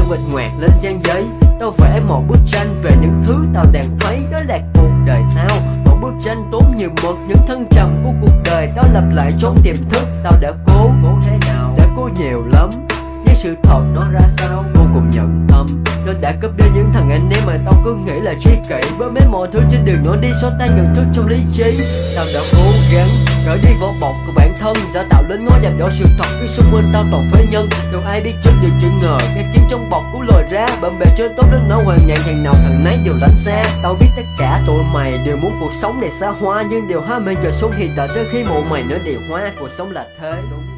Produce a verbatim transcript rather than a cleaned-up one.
nguệch ngoạc lên trang giấy. Tao vẽ một bức tranh về những thứ tao đang thấy, đó là cuộc đời tao. Một bức tranh tốn nhiều mực, những thăng trầm của cuộc đời tao lặp lại trong tiềm thức. Tao đã cố, cố thế nào, đã cố nhiều lắm, nhưng sự thật nó ra sao vô cùng nhận tâm. Nó đã cướp đi những thằng anh em mà tao cứ nghĩ là tri kỷ, bởi mấy mọi thứ trên đường nó đi xóa tan nhận thức trong lý trí. Tao đã cố gắng cởi đi vỏ bọc của bản thân, giả tạo lên ngôi đẹp đỏ sự thật khi xung quanh tao toàn phế nhân. Đâu ai biết trước điều chữ ngờ, cái kiếm trong bọc của lời ra. Bạn bè chơi tốt đến nỗi hoàn nhạn, thằng nào thằng nấy đều lánh xa. Tao biết tất cả tụi mày đều muốn cuộc sống này xa hoa, nhưng điều ham mê trời sống thì đợi tới khi mộ mày nó điều hoa. Cuộc sống là thế.